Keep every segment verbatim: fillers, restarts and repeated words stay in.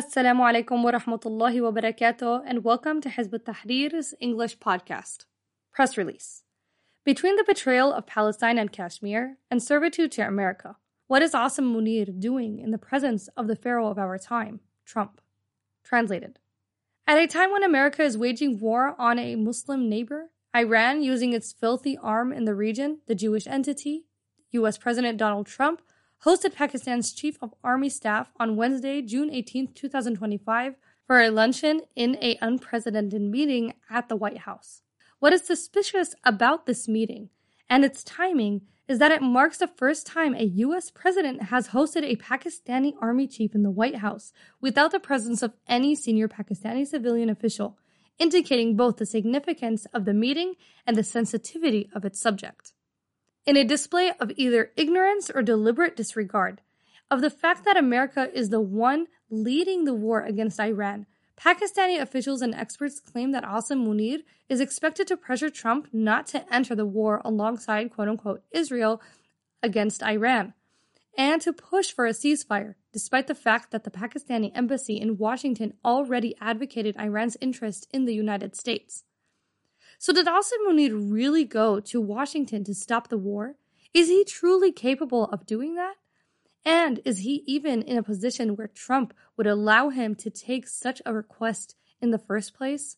Assalamu alaikum wa rahmatullahi wa barakatuh, and welcome to Hizb ut-Tahrir's English podcast. Press release. Between the betrayal of Palestine and Kashmir and servitude to America, what is Asim Munir doing in the presence of the pharaoh of our time, Trump? Translated. At a time when America is waging war on a Muslim neighbor, Iran, using its filthy arm in the region, the Jewish entity, U S President Donald Trump, hosted Pakistan's Chief of Army Staff on Wednesday, June eighteenth, twenty twenty-five, for a luncheon in an unprecedented meeting at the White House. What is suspicious about this meeting and its timing is that it marks the first time a U S president has hosted a Pakistani army chief in the White House without the presence of any senior Pakistani civilian official, indicating both the significance of the meeting and the sensitivity of its subject. In a display of either ignorance or deliberate disregard of the fact that America is the one leading the war against Iran, Pakistani officials and experts claim that Asim Munir is expected to pressure Trump not to enter the war alongside quote-unquote Israel against Iran, and to push for a ceasefire, despite the fact that the Pakistani embassy in Washington already advocated Iran's interest in the United States. So did Asim Munir really go to Washington to stop the war? Is he truly capable of doing that? And is he even in a position where Trump would allow him to take such a request in the first place?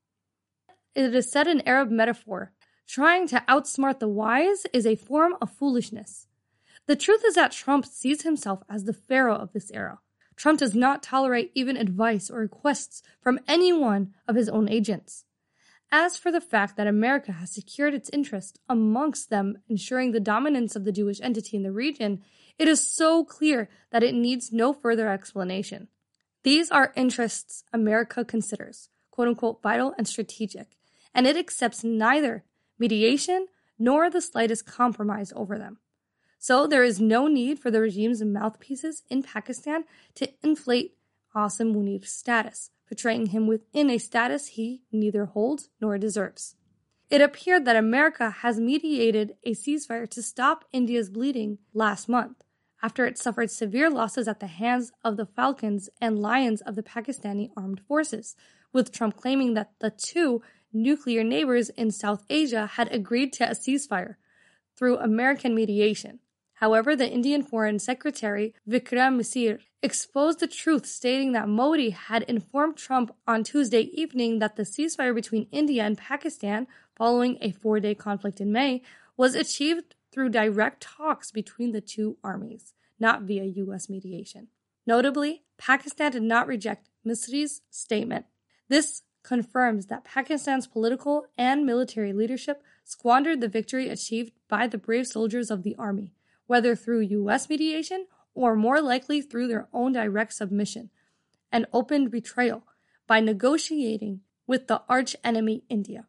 It is said in Arab metaphor, trying to outsmart the wise is a form of foolishness. The truth is that Trump sees himself as the pharaoh of this era. Trump does not tolerate even advice or requests from any one of his own agents. As for the fact that America has secured its interest, amongst them ensuring the dominance of the Jewish entity in the region, it is so clear that it needs no further explanation. These are interests America considers, quote-unquote, vital and strategic, and it accepts neither mediation nor the slightest compromise over them. So there is no need for the regime's mouthpieces in Pakistan to inflate Asim Munir's status, portraying him within a status he neither holds nor deserves. It appeared that America has mediated a ceasefire to stop India's bleeding last month, after it suffered severe losses at the hands of the Falcons and Lions of the Pakistani armed forces, with Trump claiming that the two nuclear neighbors in South Asia had agreed to a ceasefire through American mediation. However, the Indian Foreign Secretary Vikram Misri exposed the truth, stating that Modi had informed Trump on Tuesday evening that the ceasefire between India and Pakistan, following a four-day conflict in May, was achieved through direct talks between the two armies, not via U S mediation. Notably, Pakistan did not reject Misri's statement. This confirms that Pakistan's political and military leadership squandered the victory achieved by the brave soldiers of the army, whether through U S mediation or more likely through their own direct submission and open betrayal by negotiating with the arch-enemy India.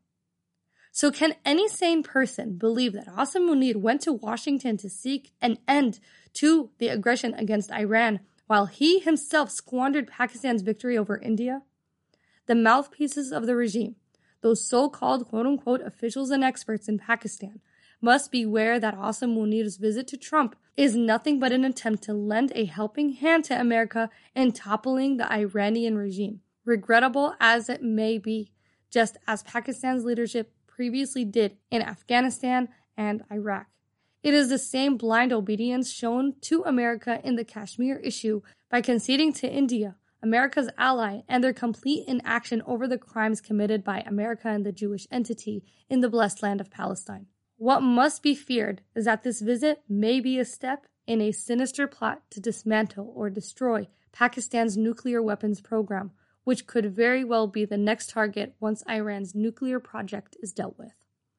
So can any sane person believe that Asim Munir went to Washington to seek an end to the aggression against Iran while he himself squandered Pakistan's victory over India? The mouthpieces of the regime, those so-called quote-unquote officials and experts in Pakistan, must beware that Asim Munir's visit to Trump is nothing but an attempt to lend a helping hand to America in toppling the Iranian regime, regrettable as it may be, just as Pakistan's leadership previously did in Afghanistan and Iraq. It is the same blind obedience shown to America in the Kashmir issue by conceding to India, America's ally, and their complete inaction over the crimes committed by America and the Jewish entity in the blessed land of Palestine. What must be feared is that this visit may be a step in a sinister plot to dismantle or destroy Pakistan's nuclear weapons program, which could very well be the next target once Iran's nuclear project is dealt with.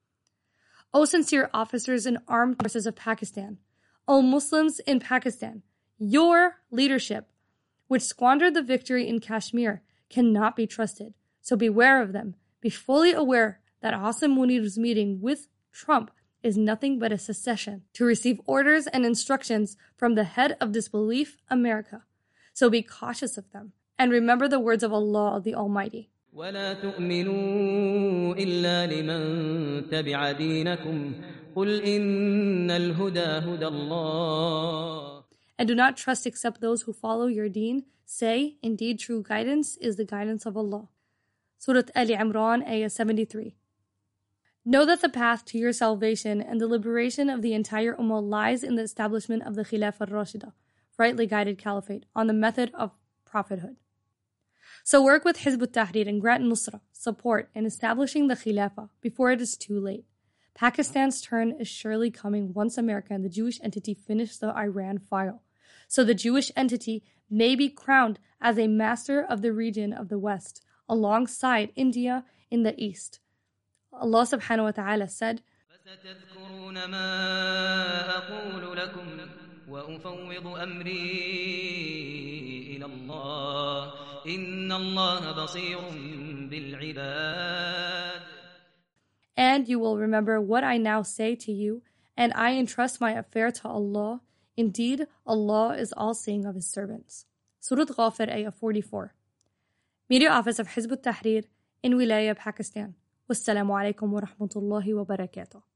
O sincere officers and armed forces of Pakistan, O Muslims in Pakistan, your leadership, which squandered the victory in Kashmir, cannot be trusted. So beware of them. Be fully aware that Asim Munir's meeting with Trump is nothing but a secession to receive orders and instructions from the head of disbelief, America. So be cautious of them. And remember the words of Allah, the Almighty. ولا تؤمنوا إلا لمن تبع دينكم قل إن الهدى هدى الله. And do not trust except those who follow your deen. Say, indeed true guidance is the guidance of Allah. Surah Ali Imran, Ayah seventy-three. Know that the path to your salvation and the liberation of the entire Ummah lies in the establishment of the Khilafah al-Rashida, rightly guided caliphate, on the method of prophethood. So work with Hizb ut-Tahrir and grant Nusra, support, in establishing the Khilafah before it is too late. Pakistan's turn is surely coming once America and the Jewish entity finish the Iran file, so the Jewish entity may be crowned as a master of the region of the West, alongside India in the East. Allah subhanahu wa ta'ala said, فَسَتَذْكُرُونَ مَا أَقُولُ لَكُمْ وَأُفَوِّضُ أَمْرِي إِلَى اللَّهِ إِنَّ اللَّهَ بَصِيرٌ بِالْعِبَادِ. And you will remember what I now say to you, and I entrust my affair to Allah. Indeed, Allah is all-seeing of His servants. Surah Ghafir, Ayah forty-four. Media Office of Hizb ut-Tahrir in Wilaya, Pakistan. Wassalamu alaikum wa rahmatullahi wa barakatuh.